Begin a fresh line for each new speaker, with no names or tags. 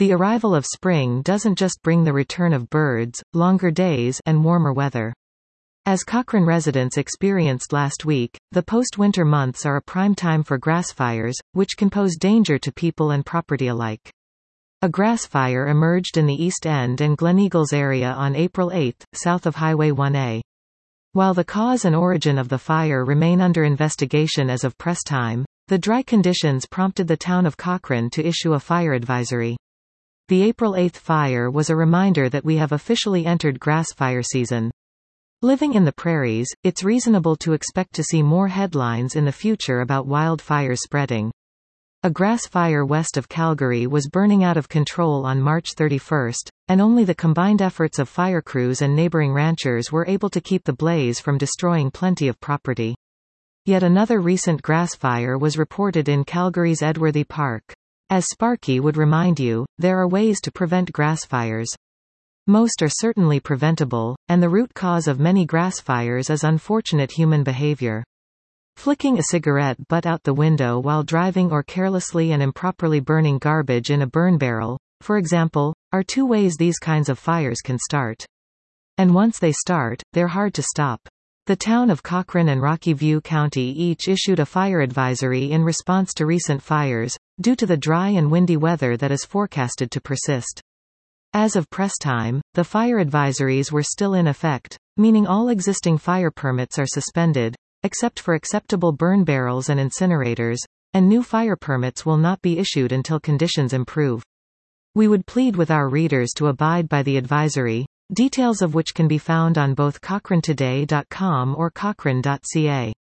The arrival of spring doesn't just bring the return of birds, longer days, and warmer weather. As Cochrane residents experienced last week, the post-winter months are a prime time for grass fires, which can pose danger to people and property alike. A grass fire emerged in the East End and Gleneagles area on April 8, south of Highway 1A. While the cause and origin of the fire remain under investigation as of press time, the dry conditions prompted the town of Cochrane to issue a fire advisory. The April 8 fire was a reminder that we have officially entered grass fire season. Living in the prairies, it's reasonable to expect to see more headlines in the future about wildfires spreading. A grass fire west of Calgary was burning out of control on March 31, and only the combined efforts of fire crews and neighboring ranchers were able to keep the blaze from destroying plenty of property. Yet another recent grass fire was reported in Calgary's Edworthy Park. As Sparky would remind you, there are ways to prevent grass fires. Most are certainly preventable, and the root cause of many grass fires is unfortunate human behavior. Flicking a cigarette butt out the window while driving or carelessly and improperly burning garbage in a burn barrel, for example, are two ways these kinds of fires can start. And once they start, they're hard to stop. The town of Cochrane and Rocky View County each issued a fire advisory in response to recent fires, due to the dry and windy weather that is forecasted to persist. As of press time, the fire advisories were still in effect, meaning all existing fire permits are suspended, except for acceptable burn barrels and incinerators, and new fire permits will not be issued until conditions improve. We would plead with our readers to abide by the advisory, details of which can be found on both cochranetoday.com or cochrane.ca.